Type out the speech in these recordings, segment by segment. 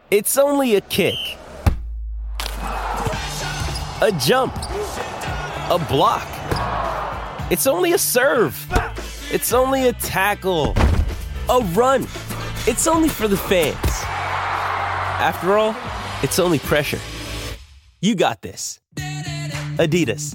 It's only a kick, a jump, a block. It's only a serve. It's only a tackle, a run. It's only for the fans. After all, it's only pressure. You got this. Adidas.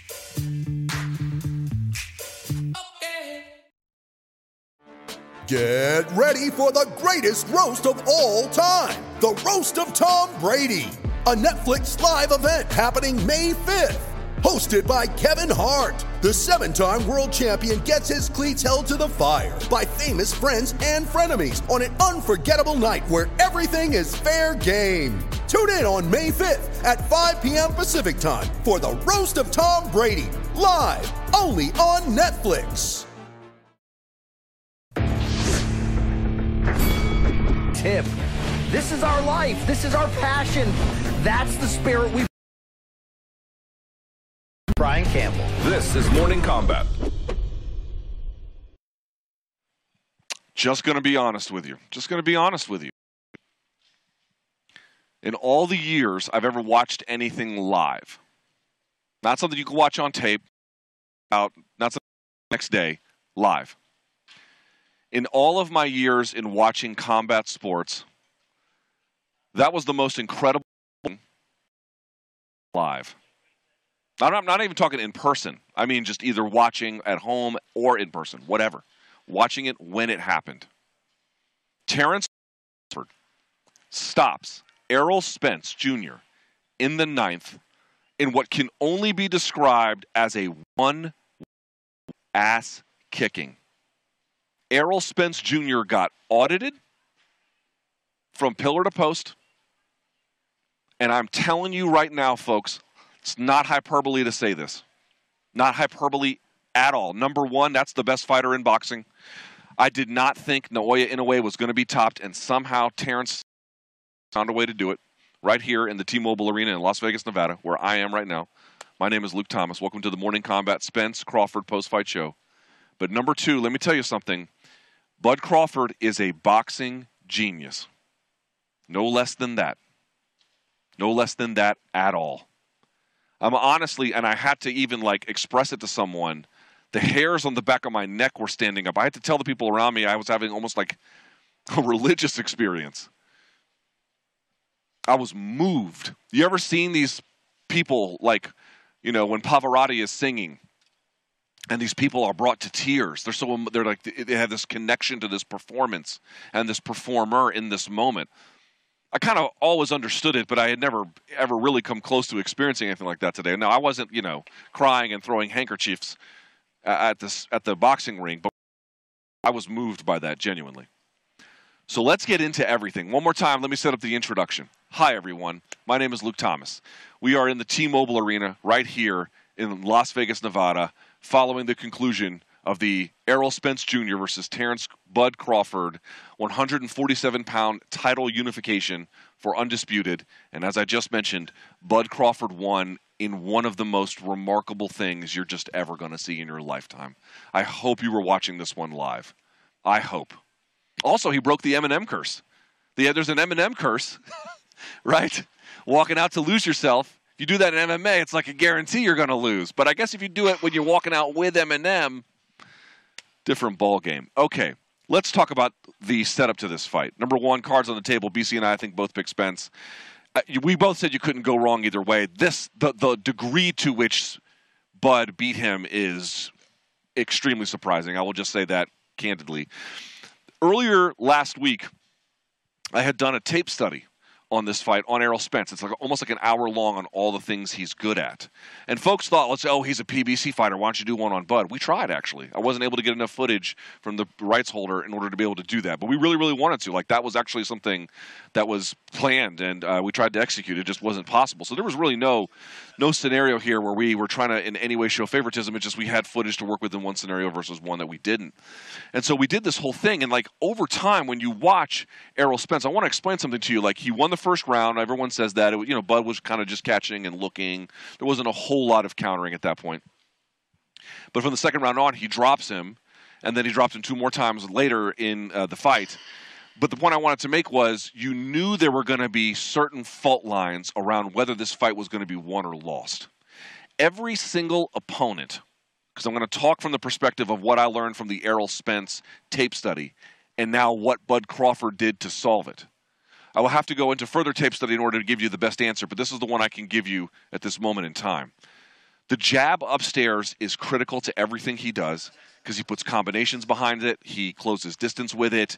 Get ready for the greatest roast of all time. The Roast of Tom Brady. A Netflix live event happening May 5th. Hosted by Kevin Hart. The 7-time world champion gets his cleats held to the fire by famous friends and frenemies on an unforgettable night where everything is fair game. Tune in on May 5th at 5 p.m. Pacific time for the Roast of Tom Brady. Live only on Netflix. Tip. This is our life. This is our passion. That's the spirit we... Brian Campbell. This is Morning Combat. Just going to be honest with you. In all the years I've ever watched anything live, not something you can watch on tape, not something the next day, live. In all of my years in watching combat sports, that was the most incredible thing live. I'm not even talking in person. I mean just either watching at home or in person, whatever. Watching it when it happened. Terrence stops Errol Spence Jr. in the 9th in what can only be described as a one-ass kicking. Errol Spence Jr. got audited from pillar to post. And I'm telling you right now, folks, it's not hyperbole to say this. Not hyperbole at all. Number one, that's the best fighter in boxing. I did not think Naoya Inoue was going to be topped, and somehow Terrence found a way to do it right here in the T-Mobile Arena in Las Vegas, Nevada, where I am right now. My name is Luke Thomas. Welcome to the Morning Combat Spence Crawford post-fight show. But number two, let me tell you something. Bud Crawford is a boxing genius. No less than that. No less than that at all. I'm honestly, and I had to even express it to someone, the hairs on the back of my neck were standing up. I had to tell the people around me I was having almost like a religious experience. I was moved. You ever seen these people when Pavarotti is singing? And these people are brought to tears. They have this connection to this performance and this performer in this moment. I kind of always understood it, but I had never ever really come close to experiencing anything like that today. Now I wasn't, crying and throwing handkerchiefs at the boxing ring, but I was moved by that genuinely. So let's get into everything. One more time, let me set up the introduction. Hi everyone, my name is Luke Thomas. We are in the T-Mobile Arena right here in Las Vegas, Nevada, following the conclusion of the Errol Spence Jr. versus Terrence Bud Crawford 147-pound title unification for Undisputed. And as I just mentioned, Bud Crawford won in one of the most remarkable things you're just ever going to see in your lifetime. I hope you were watching this one live. I hope. Also, he broke the Eminem curse. There's an Eminem curse, right? Walking out to lose yourself. If you do that in MMA, it's like a guarantee you're going to lose. But I guess if you do it when you're walking out with Eminem, different ball game. Okay, let's talk about the setup to this fight. Number one, cards on the table. BC and I think, both pick Spence. We both said you couldn't go wrong either way. The degree to which Bud beat him is extremely surprising. I will just say that candidly. Earlier last week, I had done a tape study on this fight on Errol Spence. It's almost like an hour long on all the things he's good at. And folks thought, he's a PBC fighter. Why don't you do one on Bud? We tried, actually. I wasn't able to get enough footage from the rights holder in order to be able to do that. But we really, really wanted to. That was actually something that was planned, and we tried to execute. It just wasn't possible. So there was really no scenario here where we were trying to in any way show favoritism. It's just we had footage to work with in one scenario versus one that we didn't. And so we did this whole thing. And over time, when you watch Errol Spence, I want to explain something to you. He won the first round. Everyone says that. Bud was kind of just catching and looking. There wasn't a whole lot of countering at that point. But from the second round on, he drops him, and then he drops him two more times later in the fight. But the point I wanted to make was you knew there were going to be certain fault lines around whether this fight was going to be won or lost. Every single opponent, because I'm going to talk from the perspective of what I learned from the Errol Spence tape study and now what Bud Crawford did to solve it. I will have to go into further tape study in order to give you the best answer, but this is the one I can give you at this moment in time. The jab upstairs is critical to everything he does because he puts combinations behind it. He closes distance with it.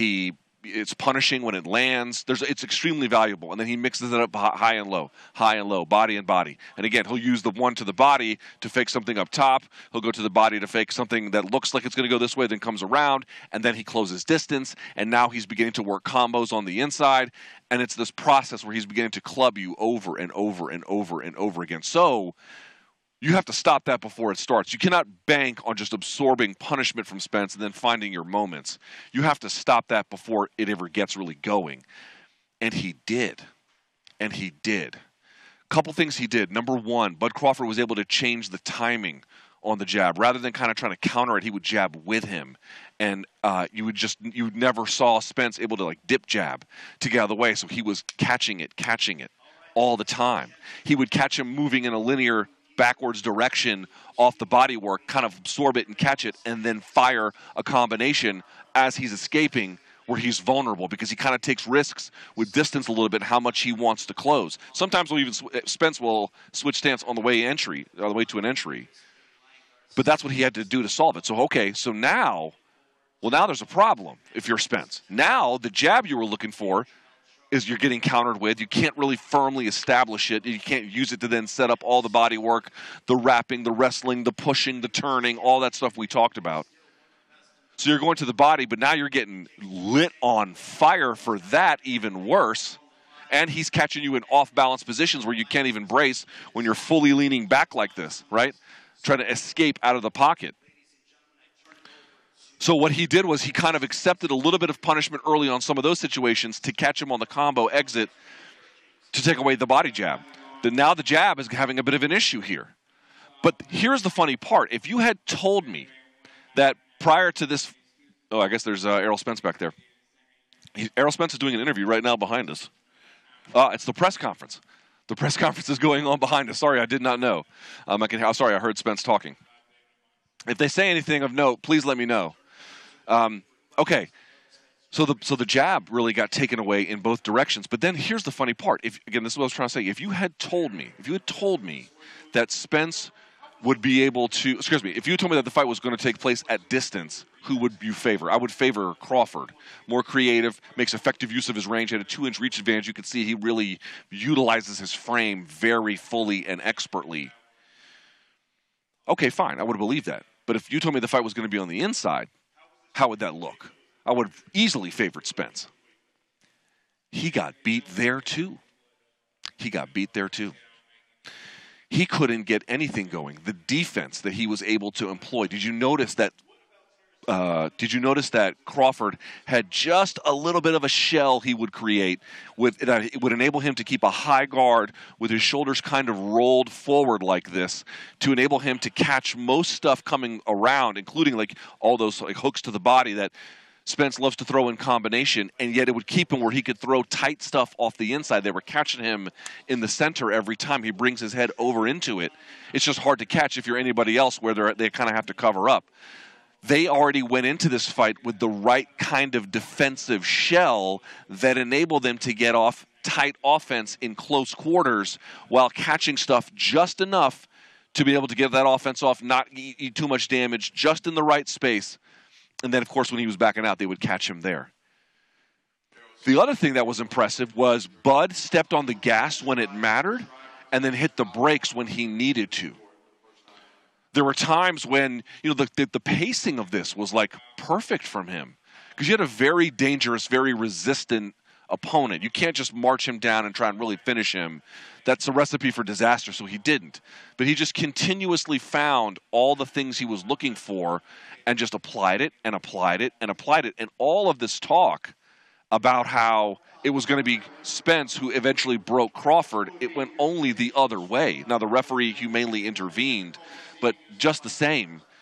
It's punishing when it lands. It's extremely valuable. And then he mixes it up high and low, body and body. And again, he'll use the one to the body to fake something up top. He'll go to the body to fake something that looks like it's going to go this way, then comes around, and then he closes distance. And now he's beginning to work combos on the inside. And it's this process where he's beginning to club you over and over and over and over again. So you have to stop that before it starts. You cannot bank on just absorbing punishment from Spence and then finding your moments. You have to stop that before it ever gets really going. And he did. And he did. A couple things he did. Number one, Bud Crawford was able to change the timing on the jab. Rather than kind of trying to counter it, he would jab with him. And you never saw Spence able to like dip jab to get out of the way. So he was catching it all the time. He would catch him moving in a linear backwards direction off the body work, kind of absorb it and catch it, and then fire a combination as he's escaping where he's vulnerable because he kind of takes risks with distance a little bit, how much he wants to close. Sometimes Spence will switch stance on the way to an entry. But that's what he had to do to solve it. So, so now there's a problem if you're Spence. Now the jab you were looking for is you're getting countered with. You can't really firmly establish it. You can't use it to then set up all the body work, the wrapping, the wrestling, the pushing, the turning, all that stuff we talked about. So you're going to the body, but now you're getting lit on fire for that, even worse. And he's catching you in off-balance positions where you can't even brace when you're fully leaning back like this, right? Trying to escape out of the pocket. So what he did was he kind of accepted a little bit of punishment early on some of those situations to catch him on the combo exit to take away the body jab. Now the jab is having a bit of an issue here. But here's the funny part. If you had told me that prior to this, I guess there's Errol Spence back there. Errol Spence is doing an interview right now behind us. It's the press conference. The press conference is going on behind us. Sorry, I did not know. Sorry, I heard Spence talking. If they say anything of note, please let me know. Okay, so the jab really got taken away in both directions. But then here's the funny part. This is what I was trying to say. If you had told me that Spence would be able to, if you told me that the fight was going to take place at distance, who would you favor? I would favor Crawford. More creative, makes effective use of his range, had a 2-inch reach advantage. You can see he really utilizes his frame very fully and expertly. Okay, fine, I would have believed that. But if you told me the fight was going to be on the inside, how would that look? I would have easily favored Spence. He got beat there too. He couldn't get anything going. The defense that he was able to employ. Did you notice that Crawford had just a little bit of a shell he would create it would enable him to keep a high guard with his shoulders kind of rolled forward like this to enable him to catch most stuff coming around, including like all those like hooks to the body that Spence loves to throw in combination, and yet it would keep him where he could throw tight stuff off the inside. They were catching him in the center every time he brings his head over into it. It's just hard to catch if you're anybody else where they kind of have to cover up. They already went into this fight with the right kind of defensive shell that enabled them to get off tight offense in close quarters while catching stuff just enough to be able to get that offense off, not eat too much damage, just in the right space. And then, of course, when he was backing out, they would catch him there. The other thing that was impressive was Bud stepped on the gas when it mattered and then hit the brakes when he needed to. There were times when, the pacing of this was like perfect from him because you had a very dangerous, very resistant opponent. You can't just march him down and try and really finish him. That's a recipe for disaster, so he didn't. But he just continuously found all the things he was looking for and just applied it and applied it and applied it. And all of this talk about how it was going to be Spence who eventually broke Crawford, it went only the other way. Now, the referee humanely intervened, but just the same,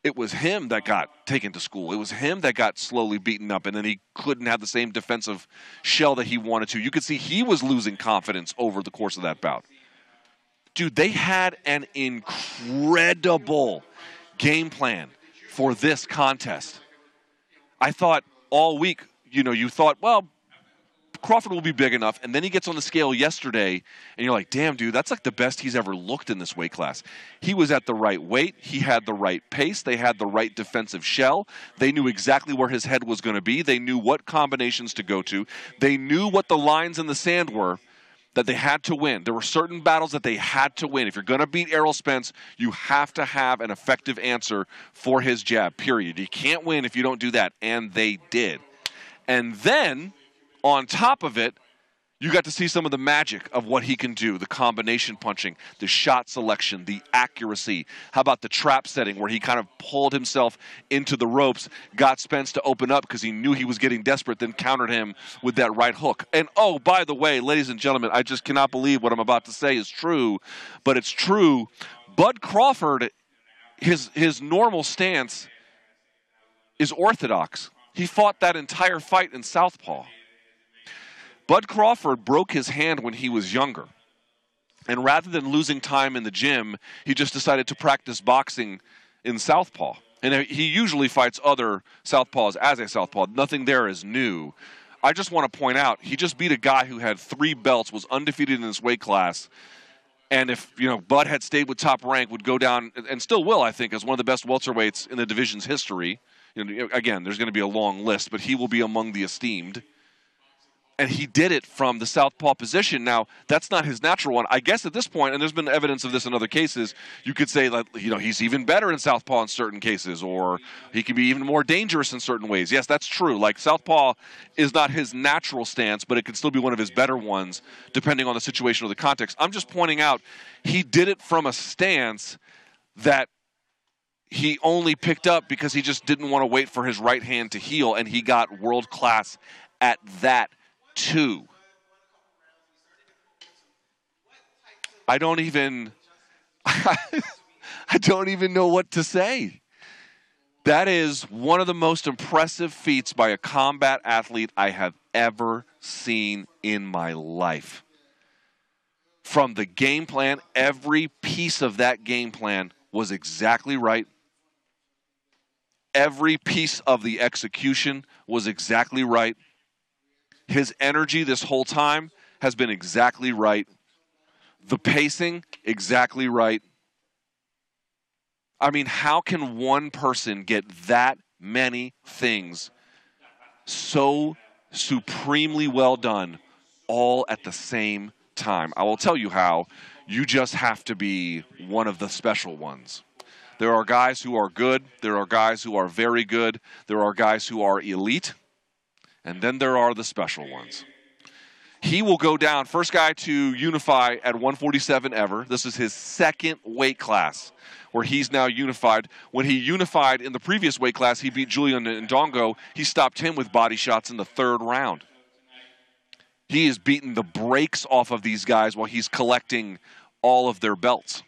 it was him that got taken to school. It was him that got slowly beaten up, and then he couldn't have the same defensive shell that he wanted to. You could see he was losing confidence over the course of that bout. Dude, they had an incredible game plan for this contest. I thought all week, you thought, well, Crawford will be big enough, and then he gets on the scale yesterday, and you're like, damn, dude, that's like the best he's ever looked in this weight class. He was at the right weight. He had the right pace. They had the right defensive shell. They knew exactly where his head was going to be. They knew what combinations to go to. They knew what the lines in the sand were that they had to win. There were certain battles that they had to win. If you're going to beat Errol Spence, you have to have an effective answer for his jab, period. You can't win if you don't do that, and they did. And then, on top of it, you got to see some of the magic of what he can do, the combination punching, the shot selection, the accuracy. How about the trap setting where he kind of pulled himself into the ropes, got Spence to open up because he knew he was getting desperate, then countered him with that right hook. And, oh, by the way, ladies and gentlemen, I just cannot believe what I'm about to say is true, but it's true. Bud Crawford, his normal stance is orthodox. He fought that entire fight in southpaw. Bud Crawford broke his hand when he was younger. And rather than losing time in the gym, he just decided to practice boxing in southpaw. And he usually fights other southpaws as a southpaw. Nothing there is new. I just want to point out, he just beat a guy who had 3 belts, was undefeated in this weight class. And if, Bud had stayed with Top Rank, would go down, and still will, I think, as one of the best welterweights in the division's history. Again, there's going to be a long list, but he will be among the esteemed. And he did it from the southpaw position. Now, that's not his natural one. I guess at this point, and there's been evidence of this in other cases, you could say that he's even better in southpaw in certain cases, or he can be even more dangerous in certain ways. Yes, that's true. Like, southpaw is not his natural stance, but it can still be one of his better ones, depending on the situation or the context. I'm just pointing out he did it from a stance that he only picked up because he just didn't want to wait for his right hand to heal, and he got world class at that too. I don't even know what to say. That is one of the most impressive feats by a combat athlete I have ever seen in my life. From the game plan, every piece of that game plan was exactly right. Every piece of the execution was exactly right. His energy this whole time has been exactly right. The pacing, exactly right. I mean, how can one person get that many things so supremely well done all at the same time? I will tell you how. You just have to be one of the special ones. There are guys who are good. There are guys who are very good. There are guys who are elite. And then there are the special ones. He will go down, first guy to unify at 147 ever. This is his second weight class where he's now unified. When he unified in the previous weight class, he beat Julian Ndongo. He stopped him with body shots in the 3rd round. He has beaten the brakes off of these guys while he's collecting all of their belts.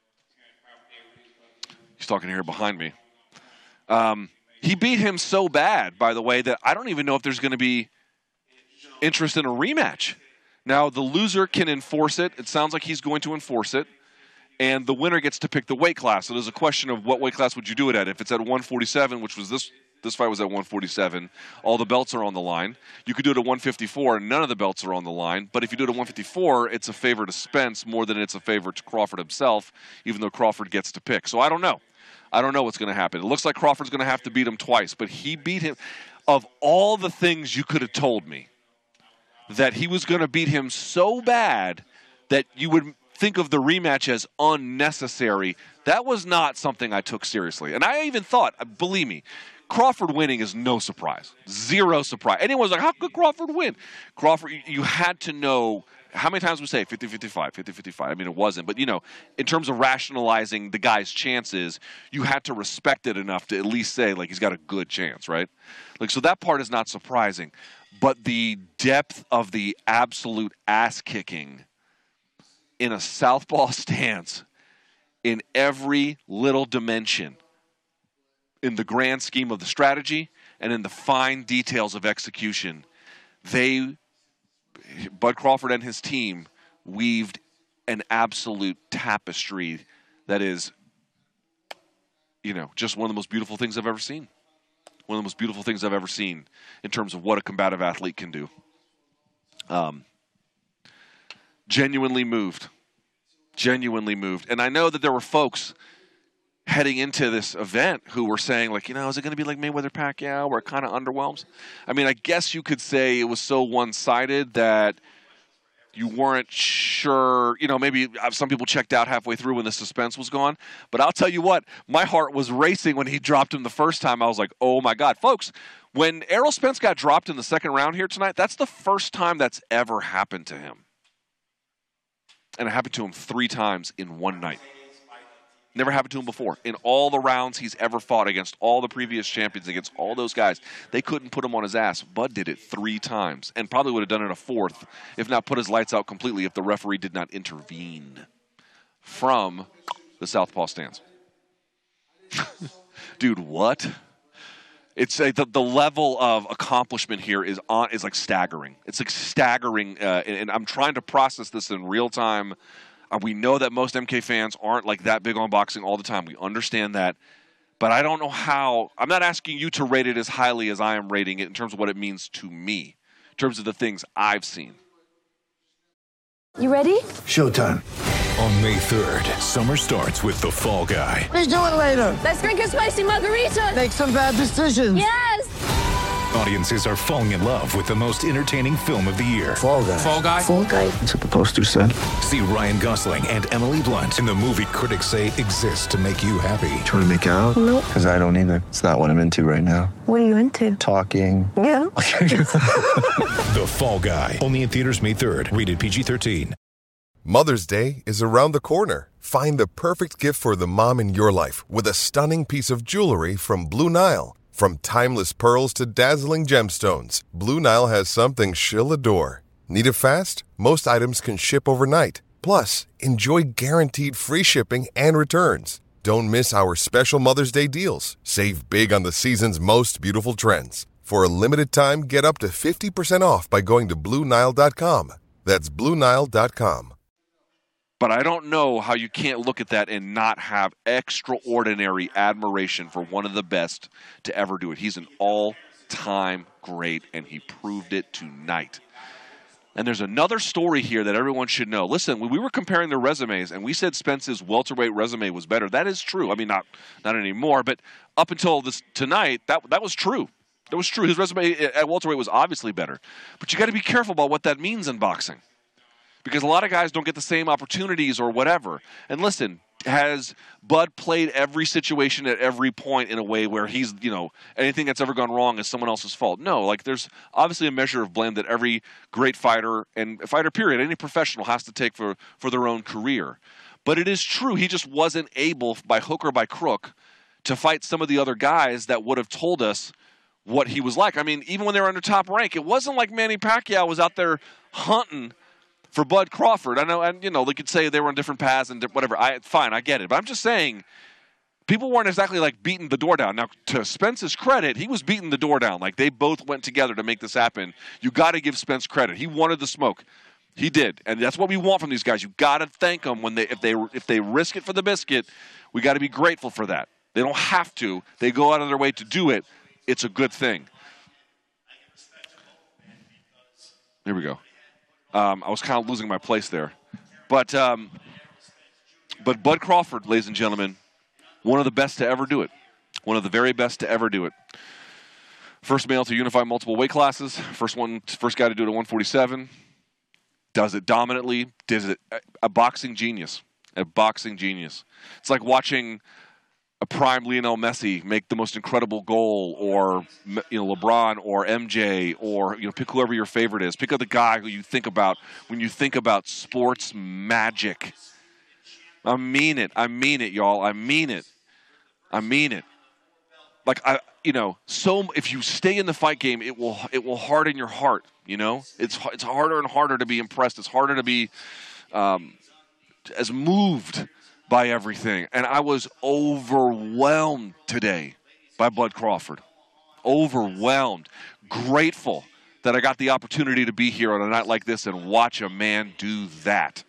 He's talking here behind me. He beat him so bad, by the way, that I don't even know if there's going to be interest in a rematch. Now, the loser can enforce it. It sounds like he's going to enforce it. And the winner gets to pick the weight class. So there's a question of what weight class would you do it at. If it's at 147, which was this fight was at 147, all the belts are on the line. You could do it at 154, and none of the belts are on the line. But if you do it at 154, it's a favor to Spence more than it's a favor to Crawford himself, even though Crawford gets to pick. So I don't know. I don't know what's going to happen. It looks like Crawford's going to have to beat him twice, but he beat him. Of all the things you could have told me, that he was going to beat him so bad that you would think of the rematch as unnecessary, that was not something I took seriously. And I even thought, believe me, Crawford winning is no surprise. Zero surprise. Anyone's like, how could Crawford win? Crawford, you had to know. How many times we say 50-55, 50-55? I mean, it wasn't. But, in terms of rationalizing the guy's chances, you had to respect it enough to at least say, like, he's got a good chance, right? Like, so that part is not surprising. But the depth of the absolute ass-kicking in a southpaw stance in every little dimension in the grand scheme of the strategy and in the fine details of execution, Bud Crawford and his team weaved an absolute tapestry that is, just one of the most beautiful things I've ever seen. One of the most beautiful things I've ever seen in terms of what a combative athlete can do. Genuinely moved. And I know that there were folks heading into this event who were saying, like, is it going to be like Mayweather-Pacquiao where it kind of underwhelms? I mean, I guess you could say it was so one-sided that you weren't sure, maybe some people checked out halfway through when the suspense was gone. But I'll tell you what, my heart was racing when he dropped him the first time. I was like, oh, my God. Folks, when Errol Spence got dropped in the second round here tonight, that's the first time that's ever happened to him. And it happened to him 3 times in one night. Never happened to him before. In all the rounds he's ever fought against all the previous champions, against all those guys, they couldn't put him on his ass. Bud did it 3 times and probably would have done it a 4th, if not put his lights out completely, if the referee did not intervene from the southpaw stance. Dude, what? It's the level of accomplishment here is like staggering. It's like staggering, and I'm trying to process this in real time. We know that most MK fans aren't like that big on boxing all the time. We understand that. But I don't know how. I'm not asking you to rate it as highly as I am rating it in terms of what it means to me, in terms of the things I've seen. You ready? Showtime. On May 3rd, summer starts with The Fall Guy. Let's do it later. Let's drink a spicy margarita. Make some bad decisions. Yes. Audiences are falling in love with the most entertaining film of the year. Fall Guy. Fall Guy? Fall guy. That's what the poster said. See Ryan Gosling and Emily Blunt in the movie critics say exists to make you happy. Trying to make it out? Nope. Because I don't either. It's not what I'm into right now. What are you into? Talking. Yeah. The Fall Guy. Only in theaters May 3rd. Rated PG-13. Mother's Day is around the corner. Find the perfect gift for the mom in your life with a stunning piece of jewelry from Blue Nile. From timeless pearls to dazzling gemstones, Blue Nile has something she'll adore. Need it fast? Most items can ship overnight. Plus, enjoy guaranteed free shipping and returns. Don't miss our special Mother's Day deals. Save big on the season's most beautiful trends. For a limited time, get up to 50% off by going to BlueNile.com. That's BlueNile.com. But I don't know how you can't look at that and not have extraordinary admiration for one of the best to ever do it. He's an all-time great, and he proved it tonight. And there's another story here that everyone should know. Listen, when we were comparing their resumes, and we said Spence's welterweight resume was better, that is true. I mean, not anymore, but up until tonight, that was true. That was true. His resume at welterweight was obviously better. But you got to be careful about what that means in boxing, because a lot of guys don't get the same opportunities or whatever. And listen, has Bud played every situation at every point in a way where he's, anything that's ever gone wrong is someone else's fault? No, like there's obviously a measure of blame that every great fighter and fighter period, any professional has to take for their own career. But it is true, he just wasn't able, by hook or by crook, to fight some of the other guys that would have told us what he was like. I mean, even when they were under top rank, it wasn't like Manny Pacquiao was out there hunting for Bud Crawford. I know, and they could say they were on different paths and whatever. Fine, I get it. But I'm just saying, people weren't exactly like beating the door down. Now, to Spence's credit, he was beating the door down. Like they both went together to make this happen. You got to give Spence credit. He wanted the smoke. He did, and that's what we want from these guys. You got to thank them when if they risk it for the biscuit. We got to be grateful for that. They don't have to. They go out of their way to do it. It's a good thing. Here we go. I was kind of losing my place there. But Bud Crawford, ladies and gentlemen, one of the best to ever do it. One of the very best to ever do it. First male to unify multiple weight classes. First guy to do it at 147. Does it dominantly. Does it a boxing genius. A boxing genius. It's like watching a prime Lionel Messi make the most incredible goal, or LeBron or MJ, or pick whoever your favorite is. Pick up the guy who you think about when you think about sports magic. I mean it, y'all. I mean it. Like so if you stay in the fight game, it will harden your heart. It's harder and harder to be impressed. It's harder to be as moved by everything. And I was overwhelmed today. by Bud Crawford. Overwhelmed. Grateful that I got the opportunity to be here on a night like this and watch a man do that.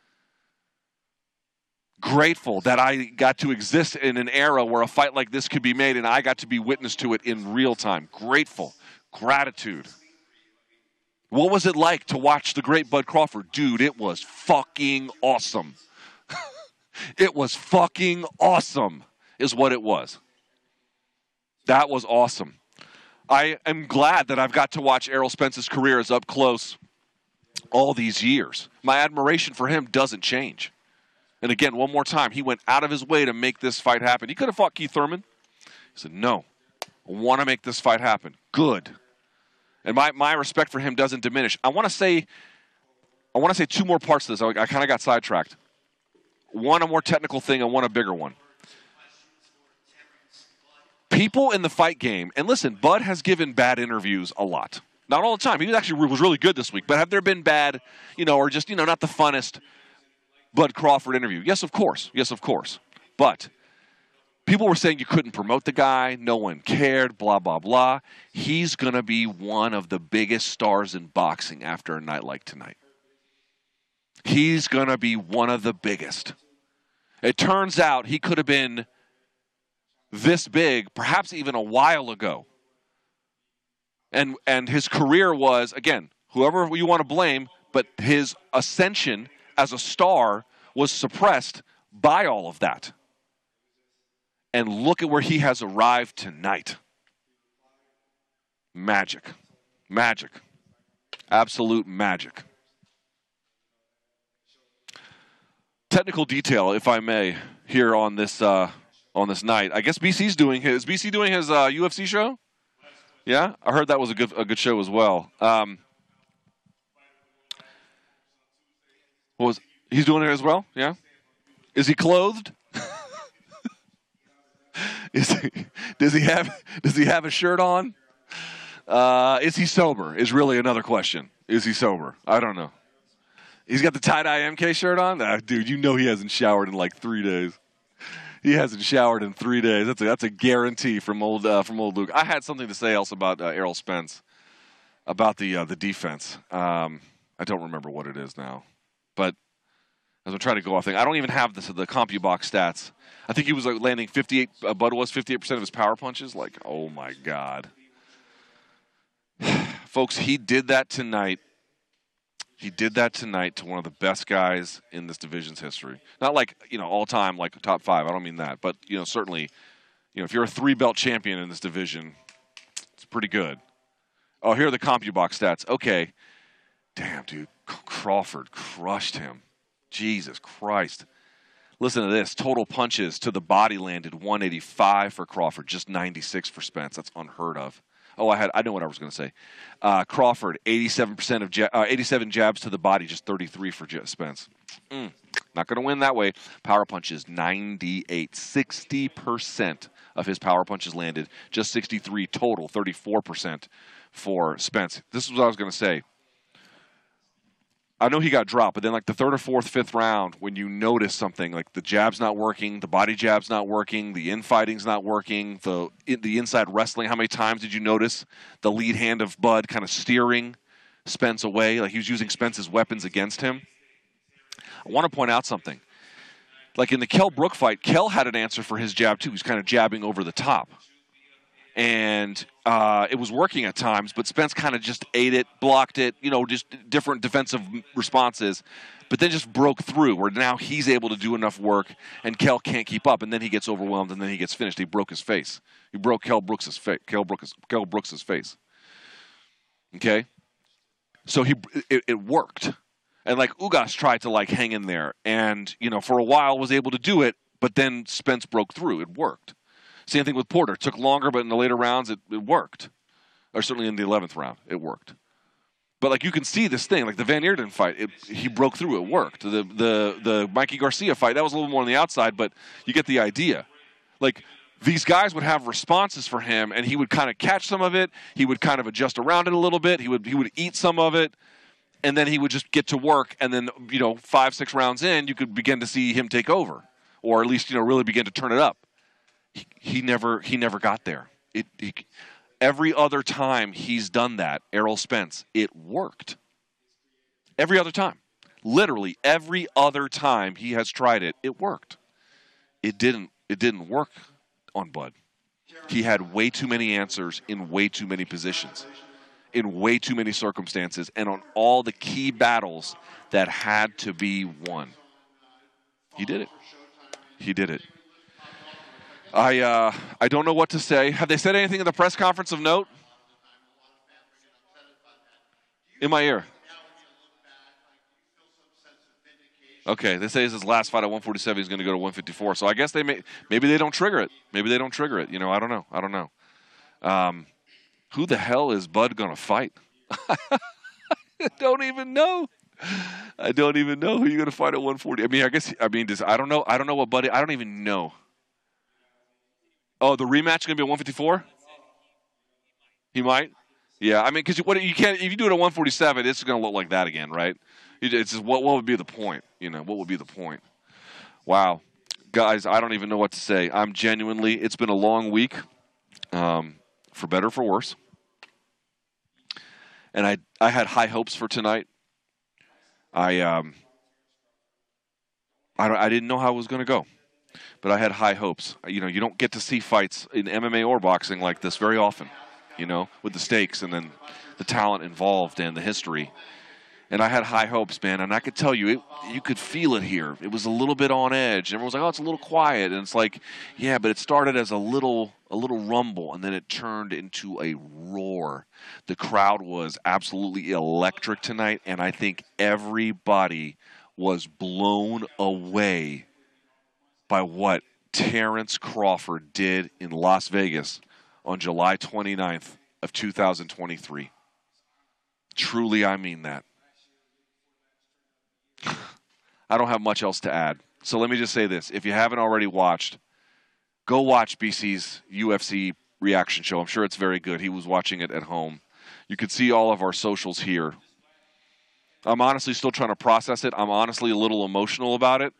Grateful that I got to exist in an era where a fight like this could be made and I got to be witness to it in real time. Grateful. Gratitude. What was it like to watch the great Bud Crawford? Dude, it was fucking awesome. It was fucking awesome is what it was. That was awesome. I am glad that I've got to watch Errol Spence's career as up close all these years. My admiration for him doesn't change. And again, one more time, he went out of his way to make this fight happen. He could have fought Keith Thurman. He said, no, I want to make this fight happen. Good. And my respect for him doesn't diminish. I want to say two more parts to this. I kind of got sidetracked. One, a more technical thing, and one, a bigger one. People in the fight game, and listen, Bud has given bad interviews a lot. Not all the time. He was really good this week. But have there been bad, or just, not the funnest Bud Crawford interview? Yes, of course. Yes, of course. But people were saying you couldn't promote the guy. No one cared, blah, blah, blah. He's going to be one of the biggest stars in boxing after a night like tonight. He's going to be one of the biggest. It turns out he could have been this big, perhaps even a while ago. And his career was, again, whoever you want to blame, but his ascension as a star was suppressed by all of that. And look at where he has arrived tonight. Magic. Magic. Absolute magic. Technical detail, if I may, here on this night. I guess BC's doing his UFC show? Yeah, I heard that was a good show as well. He's doing it as well? Yeah. Is he clothed? Does he have a shirt on? Is he sober? Is really another question. Is he sober? I don't know. He's got the tie-dye MK shirt on? Dude, he hasn't showered in like 3 days. He hasn't showered in 3 days. That's a guarantee from old Luke. I had something to say else about Errol Spence, about the defense. I don't remember what it is now, but as I'm trying to go off thing, I don't even have the CompuBox stats. I think he was landing 58. Bud was 58% of his power punches. Like, oh my God, folks, he did that tonight. He did that tonight to one of the best guys in this division's history. Not like, all time, like top 5. I don't mean that. But, certainly, if you're a 3-belt champion in this division, it's pretty good. Oh, here are the CompuBox stats. Okay. Damn, dude. Crawford crushed him. Jesus Christ. Listen to this. Total punches to the body landed 185 for Crawford, just 96 for Spence. That's unheard of. Oh, I know what I was going to say. Crawford, 87 jabs to the body, just 33 for Spence. Not going to win that way. Power punches, 98. 60% of his power punches landed, just 63 total, 34% for Spence. This is what I was going to say. I know he got dropped, but then like the 3rd or 4th, 5th round, when you notice something like the jab's not working, the body jab's not working, the infighting's not working, the inside wrestling, how many times did you notice the lead hand of Bud kind of steering Spence away? Like he was using Spence's weapons against him. I want to point out something. Like in the Kell Brook fight, Kell had an answer for his jab too. He was kind of jabbing over the top. And it was working at times, but Spence kind of just ate it, blocked it, just different defensive responses, but then just broke through where now he's able to do enough work and Kell can't keep up, and then he gets overwhelmed and then he gets finished. He broke his face. He broke Kell Brooks' face. Okay? So it worked. And like Ugas tried to like hang in there and, for a while was able to do it, but then Spence broke through. It worked. Same thing with Porter. It took longer, but in the later rounds, it worked. Or certainly in the 11th round, it worked. But like you can see this thing, like the Van Eerden fight, he broke through. It worked. The Mikey Garcia fight, that was a little more on the outside, but you get the idea. Like these guys would have responses for him, and he would kind of catch some of it. He would kind of adjust around it a little bit. He would eat some of it, and then he would just get to work. And then 5, 6 rounds in, you could begin to see him take over, or at least really begin to turn it up. he never got there. Every other time he's done that, Errol Spence, it worked. Every other time. Literally every other time he has tried it, it worked. It didn't work on Bud. He had way too many answers in way too many positions, in way too many circumstances, and on all the key battles that had to be won. He did it. He did it. I don't know what to say. Have they said anything in the press conference of note? In my ear. Okay, they say it's his last fight at 147. He's going to go to 154. So I guess maybe they don't trigger it. Maybe they don't trigger it. I don't know. Who the hell is Bud going to fight? I don't even know. I don't even know who you're going to fight at 140. I don't know. I don't know what Bud. I don't even know. Oh, the rematch is going to be at 154. He might. Yeah, because you can't. If you do it at 147, it's going to look like that again, right? It's just, what would be the point? What would be the point? Wow. Guys, I don't even know what to say. It's been a long week, for better or for worse. And I had high hopes for tonight. I didn't know how it was going to go, but I had high hopes. You don't get to see fights in MMA or boxing like this very often, with the stakes and then the talent involved and the history. And I had high hopes, man, and I could tell you, you could feel it here. It was a little bit on edge. Everyone was like, oh, it's a little quiet. And it's like, yeah, but it started as a little rumble, and then it turned into a roar. The crowd was absolutely electric tonight, and I think everybody was blown away by what Terrence Crawford did in Las Vegas on July 29th of 2023. Truly, I mean that. I don't have much else to add. So let me just say this. If you haven't already watched, go watch BC's UFC reaction show. I'm sure it's very good. He was watching it at home. You can see all of our socials here. I'm honestly still trying to process it. I'm honestly a little emotional about it.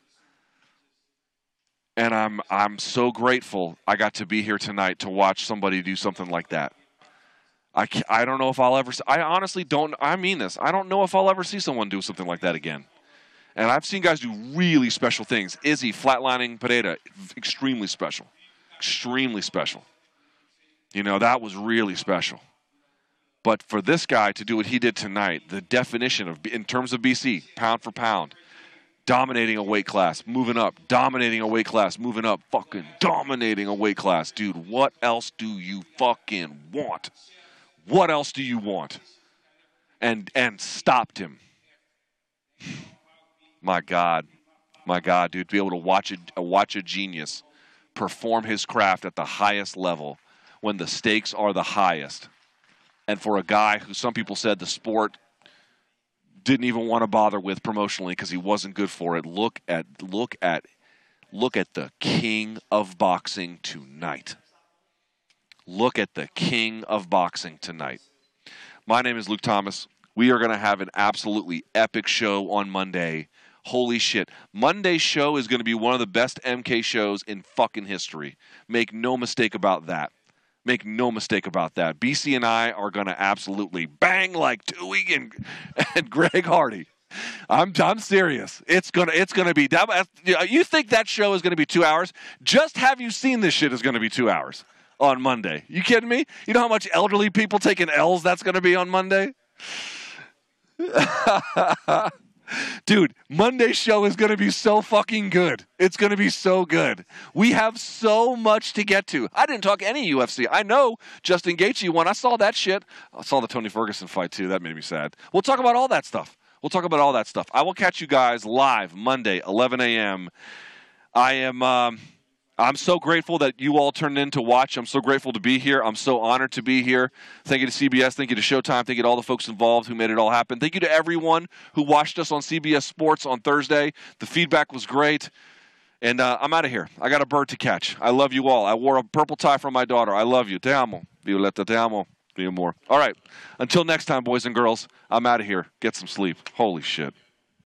And I'm so grateful I got to be here tonight to watch somebody do something like that. I don't know if I'll ever – I honestly don't – I mean this. I don't know if I'll ever see someone do something like that again. And I've seen guys do really special things. Izzy flatlining Pereira, extremely special. Extremely special. That was really special. But for this guy to do what he did tonight, the definition of, in terms of BC, pound for pound, dominating a weight class, moving up, dominating a weight class, moving up, fucking dominating a weight class. Dude, what else do you fucking want? What else do you want? And stopped him. My God, dude, to be able to watch a genius perform his craft at the highest level when the stakes are the highest. And for a guy who some people said the sport didn't even want to bother with promotionally because he wasn't good for it. Look at the king of boxing tonight. Look at the king of boxing tonight. My name is Luke Thomas. We are going to have an absolutely epic show on Monday. Holy shit. Monday's show is going to be one of the best MK shows in fucking history. Make no mistake about that. Make no mistake about that. BC and I are going to absolutely bang like Tui and Greg Hardy. I'm serious. It's gonna be. You think that show is going to be 2 hours? Just have you seen this shit is going to be 2 hours on Monday. You kidding me? You know how much elderly people taking L's that's going to be on Monday? Dude, Monday's show is going to be so fucking good. It's going to be so good. We have so much to get to. I didn't talk any UFC. I know Justin Gaethje won. I saw that shit. I saw the Tony Ferguson fight, too. That made me sad. We'll talk about all that stuff. I will catch you guys live Monday, 11 a.m. I'm so grateful that you all turned in to watch. I'm so grateful to be here. I'm so honored to be here. Thank you to CBS. Thank you to Showtime. Thank you to all the folks involved who made it all happen. Thank you to everyone who watched us on CBS Sports on Thursday. The feedback was great. And I'm out of here. I got a bird to catch. I love you all. I wore a purple tie for my daughter. I love you. Te amo. Violeta, te amo. Be more. All right. Until next time, boys and girls, I'm out of here. Get some sleep. Holy shit.